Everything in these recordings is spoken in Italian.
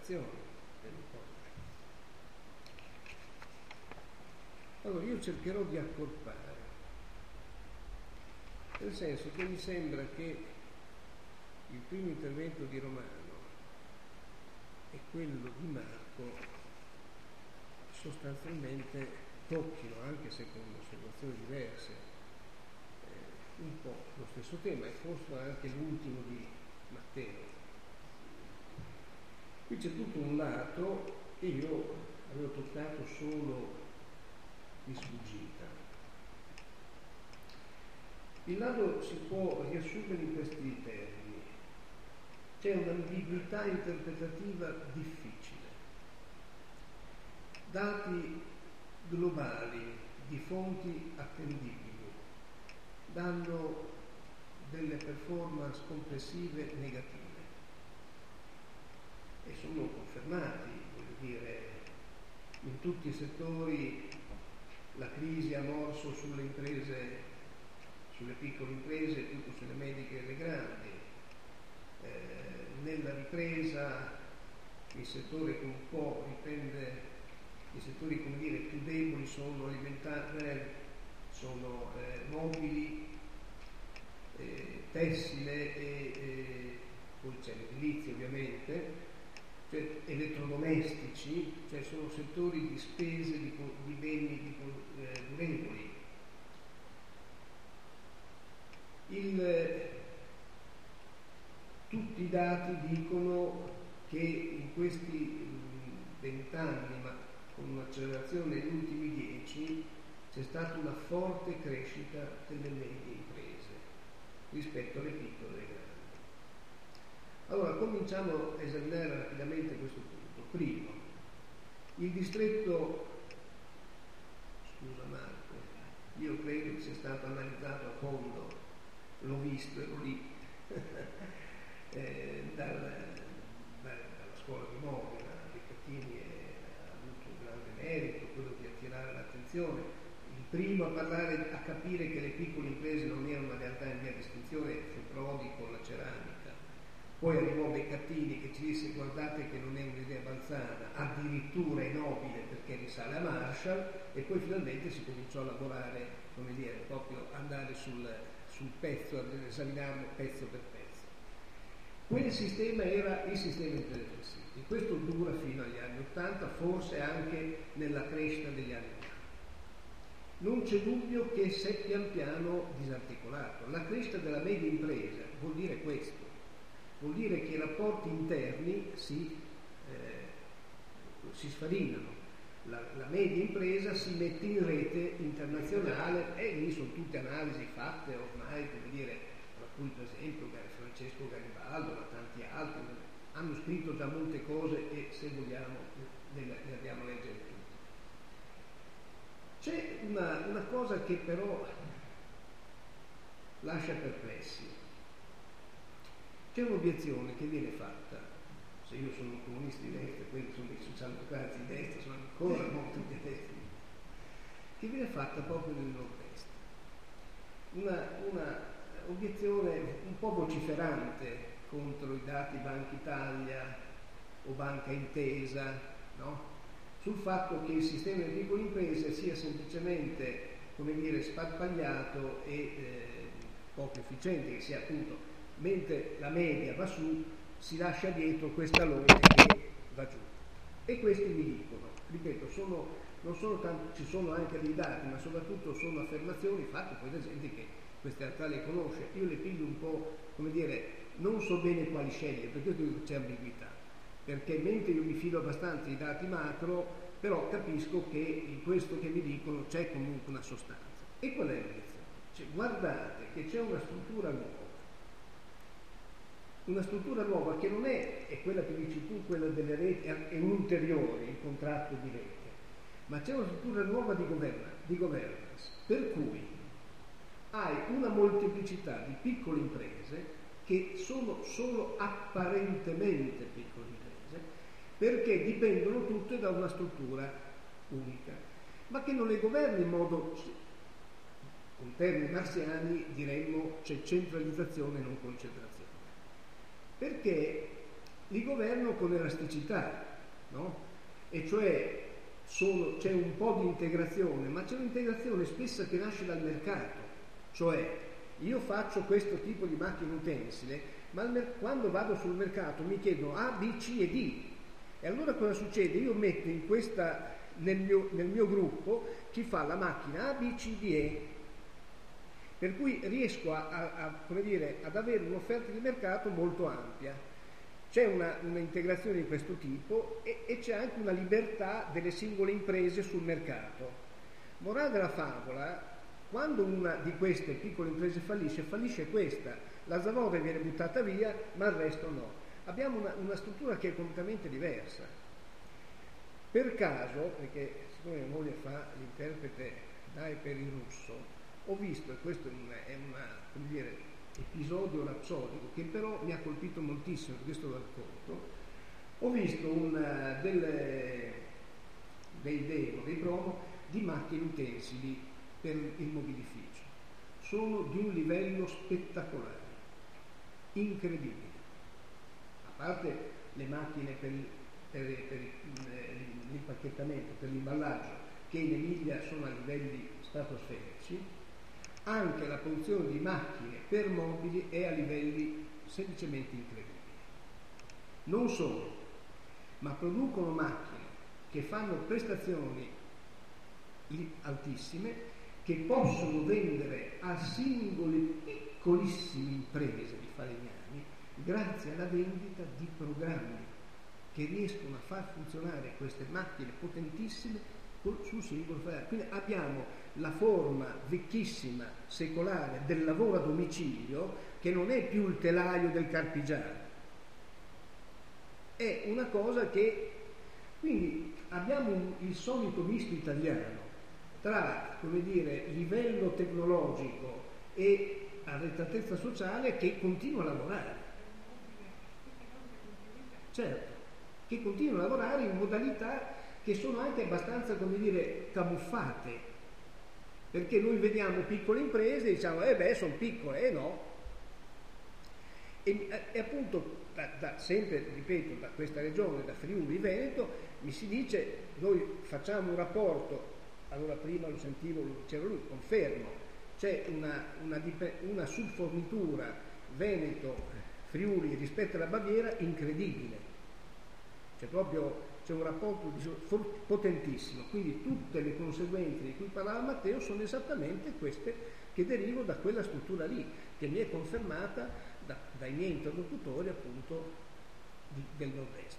accelerazione dell'ipotesi. Allora io cercherò di accorpare, nel senso che mi sembra che il primo intervento di Romano e quello di Marco sostanzialmente tocchino, anche se con osservazioni diverse, un po' lo stesso tema, e forse anche l'ultimo di Matteo. Qui c'è tutto un lato che io avevo toccato solo di sfuggita. Il lato si può riassumere in questi termini: c'è un'ambiguità interpretativa difficile. Dati globali di fonti attendibili danno delle performance complessive negative e sono confermati, voglio dire, in tutti i settori la crisi ha morso sulle imprese, sulle piccole imprese, più sulle mediche e le grandi. Nella ripresa il settore che un po' riprende, i settori, come dire, più deboli sono alimentari, sono mobili, tessile e poi c'è l'edilizia ovviamente, cioè elettrodomestici, cioè sono settori di spese di beni durevoli. Tutti i dati dicono che in questi 20 anni, ma con un'accelerazione negli ultimi 10, c'è stata una forte crescita delle medie imprese rispetto alle piccole e grandi. Allora cominciamo a esaminare rapidamente questo punto. Primo, il distretto, scusa Marco, io credo che sia stato analizzato a fondo, l'ho visto, ero lì dalla scuola di Modena. Riccattini ha avuto un grande merito, quello di attirare l'attenzione, il primo a parlare, a capire che le piccole imprese non erano una realtà in via di estinzione fu Prodi con la ceramica. Poi arrivò Beccattini che ci disse: guardate che non è un'idea balzana, addirittura è nobile perché risale a Marshall, e poi finalmente si cominciò a lavorare, come dire, proprio andare sul pezzo, ad esaminarlo pezzo per pezzo. Quel sistema era il sistema imprese flessibili. Questo dura fino agli anni 80, forse anche nella crescita degli anni 90. Non c'è dubbio che si è pian piano disarticolato. La crescita della media impresa vuol dire questo. Vuol dire che i rapporti interni si sfarinano, la media impresa si mette in rete internazionale, e lì sono tutte analisi fatte ormai, come dire, tra cui per esempio Francesco Garibaldo, ma tanti altri, hanno scritto già molte cose e se vogliamo le andiamo a leggere tutte. C'è una cosa che però lascia perplessi. C'è un'obiezione che viene fatta, se io sono un comunista di destra, quelli sono dei socialdemocratici di destra, sono ancora molto di destra, che viene fatta proprio nel nord-est. Una obiezione un po' vociferante contro i dati Banca Italia o Banca Intesa, no? Sul fatto che il sistema delle piccole imprese sia semplicemente, come dire, sparpagliato e poco efficiente, che sia appunto, mentre la media va su, si lascia dietro questa lode che va giù. E questi mi dicono, ripeto, non sono tanto, ci sono anche dei dati, ma soprattutto sono affermazioni fatte poi da gente che queste realtà le conosce. Io le piglio un po', come dire, non so bene quali scegliere, perché io dico che c'è ambiguità, perché mentre io mi fido abbastanza dei dati macro, però capisco che in questo che mi dicono c'è comunque una sostanza. E qual è la lezione? Cioè, guardate che c'è una struttura nuova che non è quella che dici tu, quella delle reti, è un ulteriore, il contratto di rete, ma c'è una struttura nuova di governance, per cui hai una molteplicità di piccole imprese che sono solo apparentemente piccole imprese, perché dipendono tutte da una struttura unica, ma che non le governa in modo, con termini marziani diremmo, c'è centralizzazione e non concentrazione. Perché li governo con elasticità, no? E cioè c'è un po' di integrazione, ma c'è un'integrazione spessa che nasce dal mercato, cioè io faccio questo tipo di macchina utensile, ma quando vado sul mercato mi chiedono A, B, C e D, e allora cosa succede? Io metto nel mio gruppo chi fa la macchina A, B, C, D, E, per cui riesco come dire, ad avere un'offerta di mercato molto ampia. C'è una integrazione di questo tipo e c'è anche una libertà delle singole imprese sul mercato. Morale della favola, quando una di queste piccole imprese fallisce questa, la zavorra viene buttata via, ma il resto no. Abbiamo una struttura che è completamente diversa. Per caso, perché siccome mia moglie fa l'interprete dai per il russo, ho visto, e questo è come dire, episodio rapsodico che però mi ha colpito moltissimo, questo lo racconto. Ho visto dei promo di macchine utensili per il mobilificio. Sono di un livello spettacolare, incredibile. A parte le macchine per l'impacchettamento, per l'imballaggio, che in Emilia sono a livelli stratosferici, anche la produzione di macchine per mobili è a livelli semplicemente incredibili. Non solo, ma producono macchine che fanno prestazioni altissime, che possono vendere a singole piccolissime imprese di falegnami grazie alla vendita di programmi che riescono a far funzionare queste macchine potentissime sul singolo falegname. Quindi abbiamo la forma vecchissima, secolare del lavoro a domicilio, che non è più il telaio del carpigiano, è una cosa che, quindi abbiamo il solito misto italiano tra, come dire, livello tecnologico e arretratezza sociale, che continua a lavorare, certo, che continua a lavorare in modalità che sono anche abbastanza, come dire, camuffate, perché noi vediamo piccole imprese e diciamo sono piccole, no, e appunto sempre, ripeto, da questa regione, da Friuli Veneto, mi si dice, noi facciamo un rapporto, allora prima lo sentivo, lo diceva lui, confermo, c'è una subfornitura Veneto-Friuli rispetto alla Baviera incredibile, c'è un rapporto potentissimo, quindi tutte le conseguenze di cui parlava Matteo sono esattamente queste che derivano da quella struttura lì, che mi è confermata dai miei interlocutori appunto del nord-est.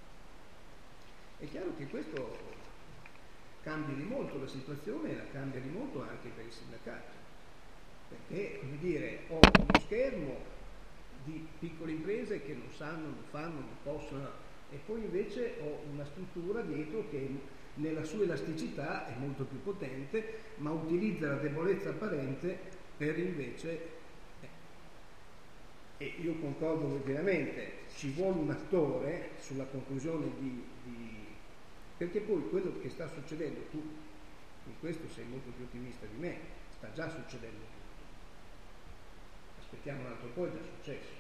È chiaro che questo cambia di molto la situazione e la cambia di molto anche per il sindacato, perché, come dire, ho uno schermo di piccole imprese che non sanno, non fanno, non possono, e poi invece ho una struttura dietro che nella sua elasticità è molto più potente, ma utilizza la debolezza apparente per invece, e io concordo pienamente, ci vuole un attore sulla conclusione perché poi quello che sta succedendo, tu in questo sei molto più ottimista di me, sta già succedendo tutto, aspettiamo un altro po', è già successo.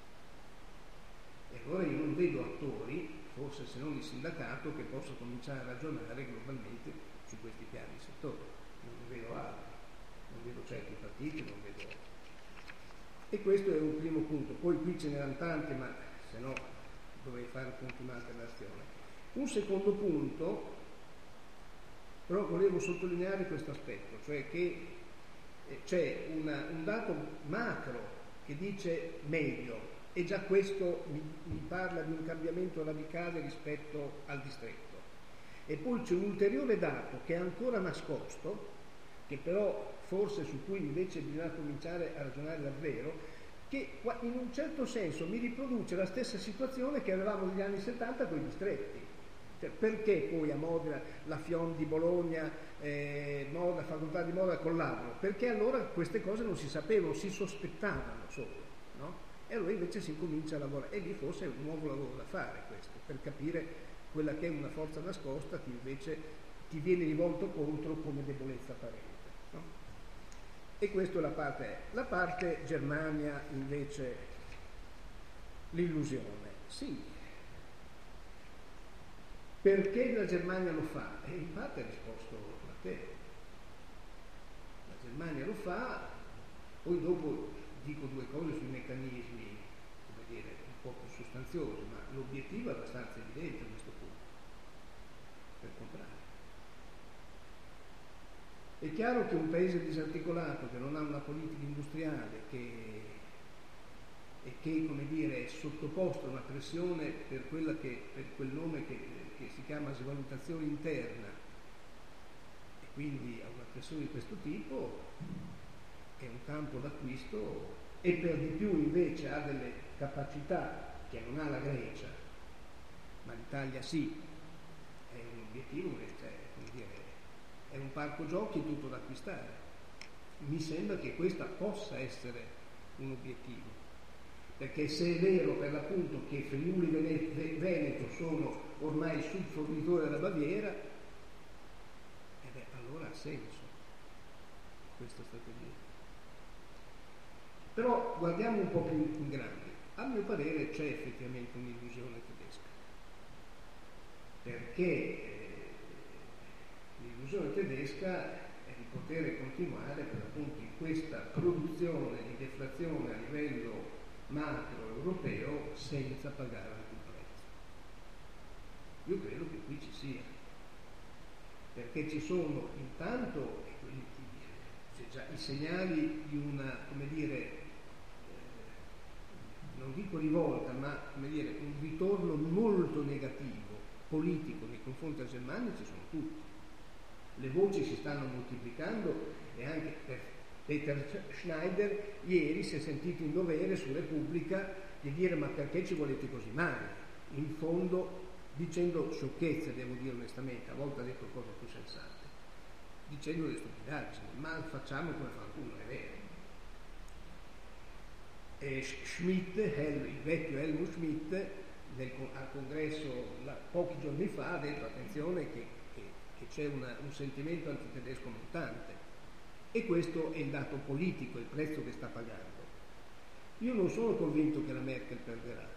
E allora io non vedo attori, forse se non il sindacato, che possa cominciare a ragionare globalmente su questi piani di settore. Non ne vedo altri, non vedo certi partiti, non vedo. E questo è un primo punto. Poi qui ce n'erano tanti, ma se no dovrei fare appunto un'altra nazione. Un secondo punto, però volevo sottolineare questo aspetto, cioè che c'è un dato macro che dice medio, e già questo mi parla di un cambiamento radicale rispetto al distretto. E poi c'è un ulteriore dato che è ancora nascosto, che però forse su cui invece bisogna cominciare a ragionare davvero, che in un certo senso mi riproduce la stessa situazione che avevamo negli anni 70 con i distretti. Cioè, perché poi a Modena la FIOM di Bologna, facoltà di Modena collaborano? Perché allora queste cose non si sapevano, si sospettavano solo, no? E allora invece si comincia a lavorare, e lì forse è un nuovo lavoro da fare questo, per capire quella che è una forza nascosta che invece ti viene rivolto contro come debolezza apparente, no? E questa è la parte Germania invece, l'illusione. Sì, Perché la Germania lo fa? E in parte ha risposto Matteo. La Germania lo fa, poi dopo dico due cose sui meccanismi, come dire, un po' più sostanziosi, ma l'obiettivo è abbastanza evidente a questo punto, per comprare. È chiaro che un paese disarticolato, che non ha una politica industriale, che come dire, è sottoposto a una pressione per quel nome che si chiama svalutazione interna, e quindi a una pressione di questo tipo, è un campo d'acquisto, e per di più invece ha delle capacità che non ha la Grecia, ma l'Italia sì, è un obiettivo, cioè, come dire, è un parco giochi tutto da acquistare. Mi sembra che questa possa essere un obiettivo, perché se è vero per l'appunto che Friuli Veneto sono ormai subfornitori della Baviera, allora ha senso questa strategia. Però guardiamo un po' più in grande. A mio parere c'è effettivamente un'illusione tedesca, perché l'illusione tedesca è di poter continuare per l'appunto in questa produzione di deflazione a livello macro europeo senza pagare alcun prezzo. Io credo che qui ci sia, perché ci sono intanto i segnali di una, come dire, non dico rivolta, ma come dire, un ritorno molto negativo politico nei confronti della Germania ci sono tutti. Le voci si stanno moltiplicando e anche per Peter Schneider ieri si è sentito in dovere su Repubblica di dire ma perché ci volete così male? In fondo dicendo sciocchezze, devo dire onestamente, a volte ha detto cose più sensate, dicendo delle stupidaggini, ma facciamo come qualcuno, è vero. E Schmidt, il vecchio Helmut Schmidt, al congresso pochi giorni fa ha detto attenzione che c'è un sentimento antitedesco montante, e questo è il dato politico, il prezzo che sta pagando. Io non sono convinto che la Merkel perderà.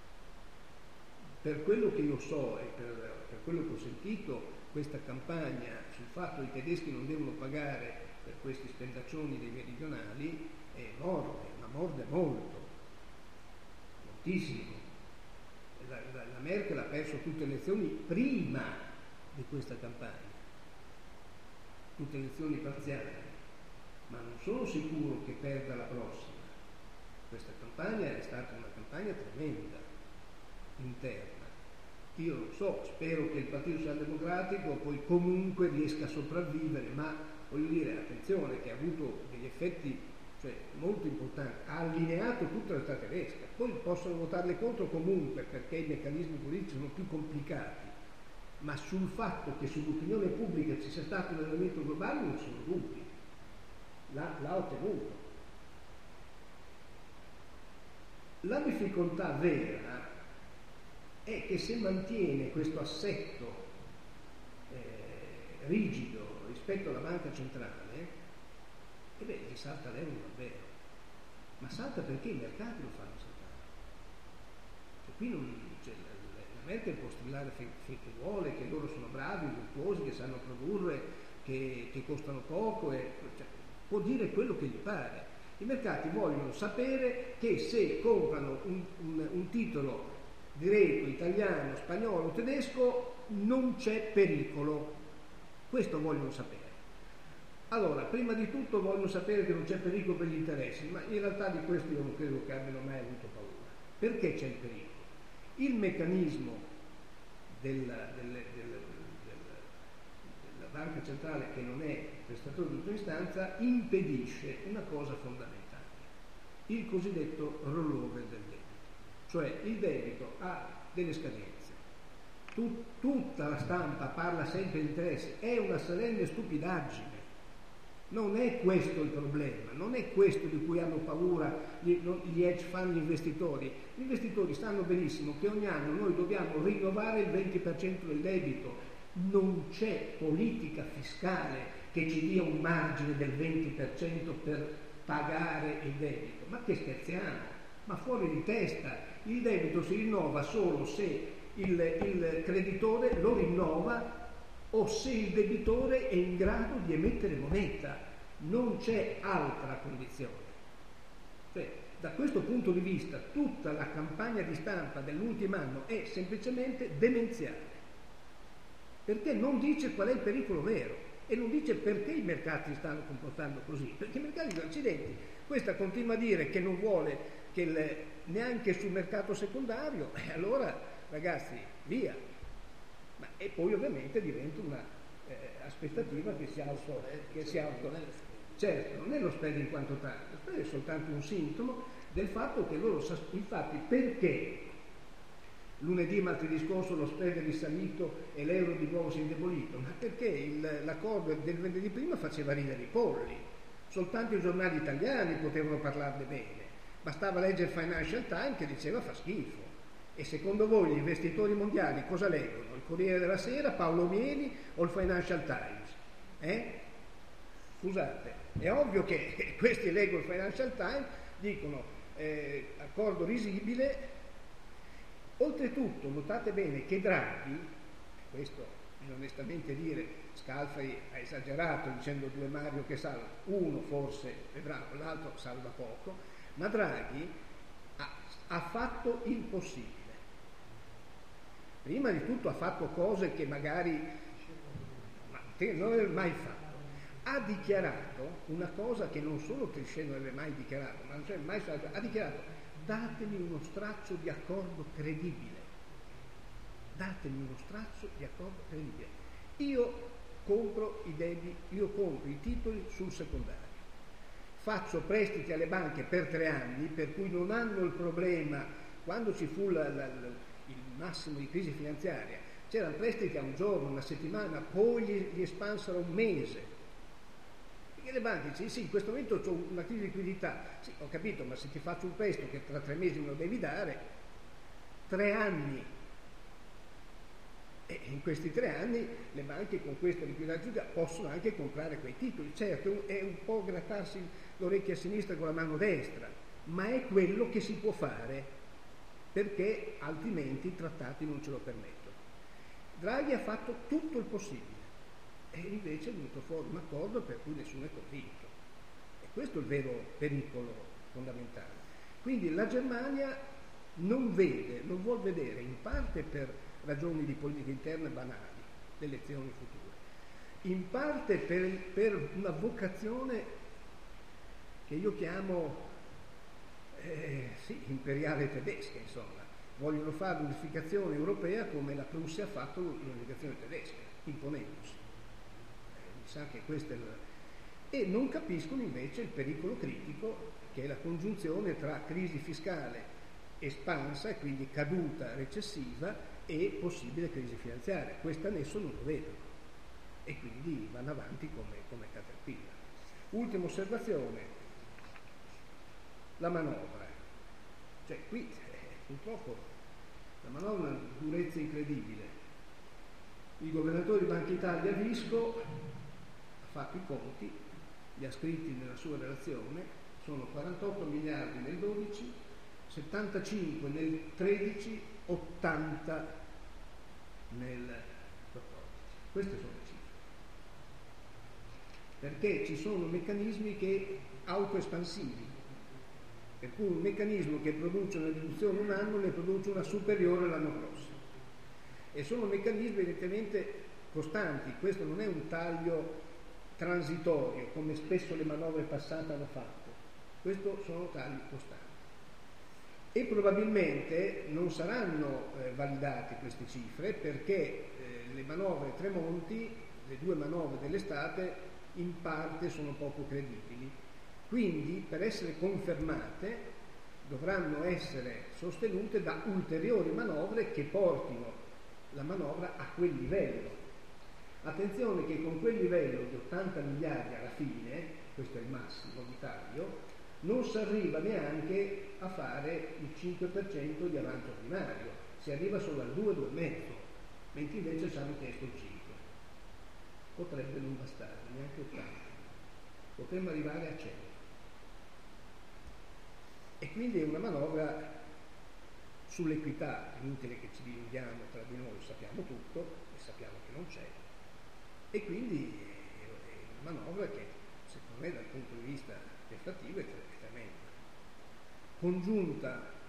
Per quello che io so e per quello che ho sentito, questa campagna sul fatto che i tedeschi non devono pagare per questi spendaccioni dei meridionali morde molto, moltissimo. La Merkel ha perso tutte le elezioni prima di questa campagna, tutte le elezioni parziali, ma non sono sicuro che perda la prossima. Questa campagna è stata una campagna tremenda, interna. Io non so, spero che il Partito Socialdemocratico poi comunque riesca a sopravvivere, ma voglio dire, attenzione, che ha avuto degli effetti molto importanti, ha allineato tutta la società tedesca. Poi possono votarle contro comunque perché i meccanismi politici sono più complicati, ma sul fatto che sull'opinione pubblica ci sia stato un elemento globale non sono dubbi, l'ha ottenuto. La difficoltà vera è che se mantiene questo assetto rigido rispetto alla banca centrale, gli salta l'euro davvero, ma salta perché i mercati lo fanno saltare. Qui la Merkel può strillare finché vuole, che loro sono bravi, virtuosi, che sanno produrre, che costano poco, può dire quello che gli pare. I mercati vogliono sapere che se comprano un titolo greco, italiano, spagnolo, tedesco, non c'è pericolo. Questo vogliono sapere. Allora, prima di tutto vogliono sapere che non c'è pericolo per gli interessi, ma in realtà di questo io non credo che abbiano mai avuto paura. Perché c'è il pericolo? Il meccanismo della banca centrale, che non è prestatore di ultima istanza, impedisce una cosa fondamentale, il cosiddetto rollover del debito. Cioè il debito ha delle scadenze. Tutta la stampa parla sempre di interessi, è una solenne stupidaggine. Non è questo il problema, non è questo di cui hanno paura gli hedge fund, gli investitori. Gli investitori sanno benissimo che ogni anno noi dobbiamo rinnovare il 20% del debito. Non c'è politica fiscale che ci dia un margine del 20% per pagare il debito. Ma che scherziamo? Ma fuori di testa! Il debito si rinnova solo se il creditore lo rinnova o se il debitore è in grado di emettere moneta, non c'è altra condizione. Cioè, da questo punto di vista tutta la campagna di stampa dell'ultimo anno è semplicemente demenziale, perché non dice qual è il pericolo vero e non dice perché i mercati stanno comportando così, perché i mercati sono accidenti. Questa continua a dire che non vuole che neanche sul mercato secondario, e allora ragazzi via. E poi ovviamente diventa una aspettativa che si auto. Certo, non è lo spread in quanto tale, lo spread è soltanto un sintomo del fatto che loro, infatti, perché lunedì e martedì scorso lo spread è risalito e l'euro di nuovo si è indebolito? Ma perché l'accordo del venerdì prima faceva ridere i polli, soltanto i giornali italiani potevano parlarne bene, bastava leggere il Financial Times che diceva fa schifo. E secondo voi gli investitori mondiali cosa leggono? Il Corriere della Sera, Paolo Mieli o il Financial Times? Scusate, è ovvio che questi leggono il Financial Times, dicono accordo risibile. Oltretutto notate bene che Draghi, questo bisogna onestamente dire, Scalfari ha esagerato dicendo 2 Mario che salva, uno forse è bravo, l'altro salva poco, ma Draghi ha fatto il possibile. Prima di tutto ha fatto cose che magari non aveva mai fatto. Ha dichiarato una cosa che non solo Trichet non aveva mai dichiarato, ma non c'è mai stato, ha dichiarato: datemi uno straccio di accordo credibile. Datemi uno straccio di accordo credibile. Io compro i debiti, io compro i titoli sul secondario. Faccio prestiti alle banche per 3 anni, per cui non hanno il problema. Quando ci fu il massimo di crisi finanziaria, c'erano prestiti a un giorno, una settimana, poi gli espansero un mese. Perché le banche dicono, sì, in questo momento ho una crisi di liquidità. Sì, ho capito, ma se ti faccio un prestito che tra 3 mesi me lo devi dare, 3 anni. E in questi 3 anni le banche con questa liquidità possono anche comprare quei titoli. Certo, è un po' grattarsi l'orecchia a sinistra con la mano destra, ma è quello che si può fare, perché altrimenti i trattati non ce lo permettono. Draghi ha fatto tutto il possibile e invece è venuto fuori un accordo per cui nessuno è convinto. E questo è il vero pericolo fondamentale. Quindi la Germania non vuol vedere, in parte per ragioni di politica interna banali, le elezioni future, in parte per una vocazione che io chiamo imperiale tedesca, insomma. Vogliono fare l'unificazione europea come la Prussia ha fatto l'unificazione tedesca, imponendosi. Mi sa che questo è e non capiscono invece il pericolo critico che è la congiunzione tra crisi fiscale espansa e quindi caduta recessiva e possibile crisi finanziaria. Questo nesso non lo vedono e quindi vanno avanti come caterpillar. Ultima osservazione, la manovra. Cioè qui purtroppo la manovra ha una durezza incredibile. Il governatore di Banca Italia Visco ha fatto i conti, li ha scritti nella sua relazione, sono 48 miliardi nel 12, 75 nel 13, 80 nel 14. Queste sono le cifre. Perché ci sono meccanismi che autoespansivi, per cui un meccanismo che produce una riduzione un anno ne produce una superiore l'anno prossimo. E sono meccanismi evidentemente costanti, questo non è un taglio transitorio come spesso le manovre passate hanno fatto, questo sono tagli costanti. E probabilmente non saranno validate queste cifre perché le manovre Tremonti, le 2 manovre dell'estate, in parte sono poco credibili. Quindi per essere confermate dovranno essere sostenute da ulteriori manovre che portino la manovra a quel livello. Attenzione che con quel livello di 80 miliardi alla fine, questo è il massimo di taglio, non si arriva neanche a fare il 5% di avanzo primario, si arriva solo al 2-2,5, mentre invece ci hanno chiesto il 5. Potrebbe non bastare, neanche 80. Potremmo arrivare a 100. E quindi è una manovra Sull'equità è inutile che ci dilunghiamo tra di noi, sappiamo tutto e sappiamo che non c'è, e quindi è una manovra che secondo me dal punto di vista effettivo è tremenda, congiunta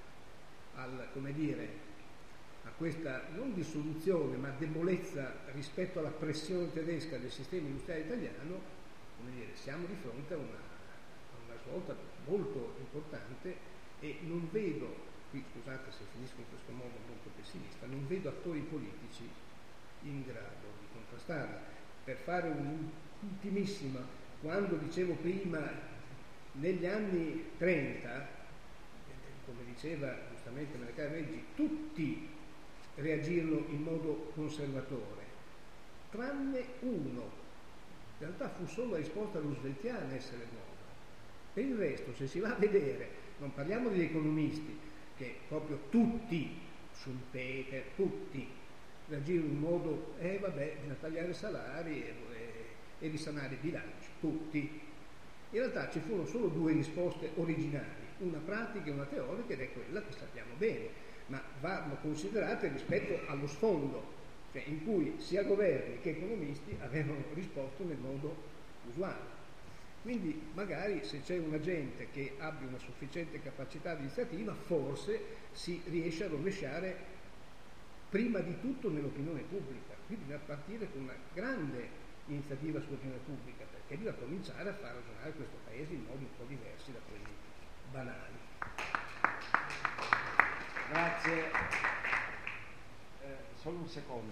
a questa non dissoluzione ma debolezza rispetto alla pressione tedesca del sistema industriale italiano. Siamo di fronte a una svolta molto importante, e non vedo, qui scusate se finisco in questo modo molto pessimista, non vedo attori politici in grado di contrastarla. Per fare un'ultimissima, quando dicevo prima, negli anni 30, come diceva giustamente Maria Reggi, tutti reagirono in modo conservatore, tranne uno. In realtà fu solo la risposta rooseveltiana a essere nuova. Per il resto, se si va a vedere, non parliamo degli economisti, che proprio tutti, Schumpeter, tutti reagirono in modo bisogna tagliare i salari e risanare i bilanci, tutti. In realtà ci furono solo due risposte originali, una pratica e una teorica, ed è quella che sappiamo bene, ma vanno considerate rispetto allo sfondo, cioè in cui sia governi che economisti avevano risposto nel modo usuale. Quindi magari se c'è un agente che abbia una sufficiente capacità di iniziativa, forse si riesce a rovesciare prima di tutto nell'opinione pubblica. Quindi bisogna partire con una grande iniziativa sull'opinione pubblica, perché bisogna cominciare a far ragionare questo Paese in modi un po' diversi da quelli banali. Grazie. Solo un secondo.